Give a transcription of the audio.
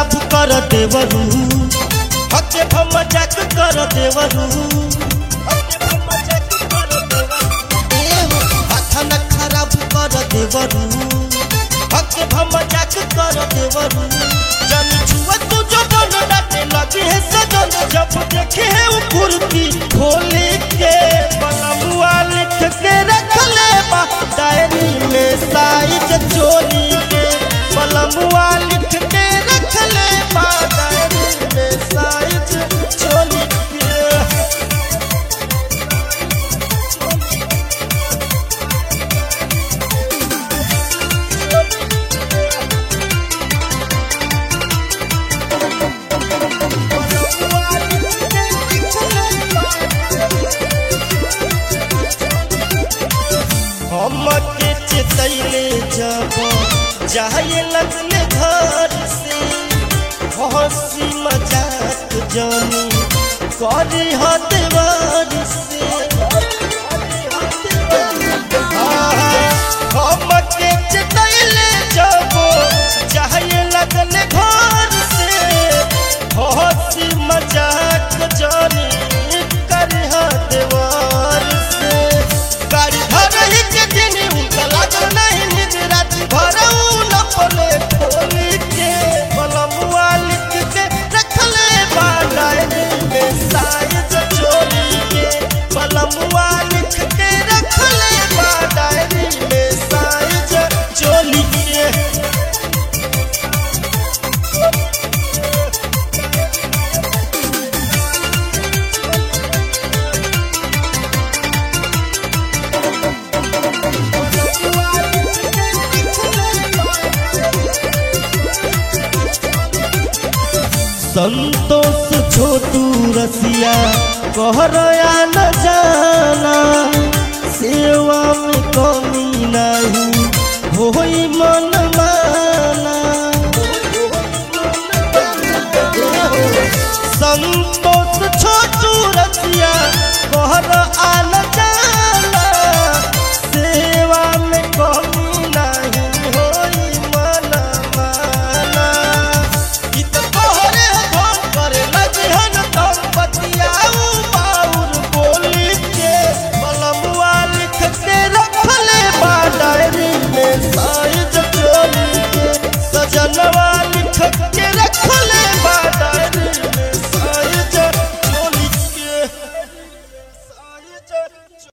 खराब कर देवरू हके हम मजाक कर देवरू माथा न खराब कर देवरू हके हम मजाक कर देवरू जन छुआ तू जो बन डाटे लगे है सजन जब देखे है वो कुर्ती खोले के बनमुआ लिख के रख ले बा डायरी में साइज चोली के बनमुआ लिख के रख ले बा डायरी में साइज चोली के हमके चेतैले जब जाए लगले घर से हंसी मजाक जानी करी हदवार से हमके चेतैले जब जाए लगले घर से हंसी मजाक जानी करी हदवार से गाड़ी भरही के दिन उनका लागल नहीं निज रात भरऊ न पले खोली के बलमुआ लिख के रखले बा डायरी में साइज चोली के बलमुआ लिख के रखले बा डायरी में साइज चोली के संतोष छोटू रसिया कहरया न जाना सेवा में कमी नहीं होई मन माना संतोष छोटू रसिया कहरया न जाना सेवा में कमी नहीं होई मन माना साइज चोली के सजनवा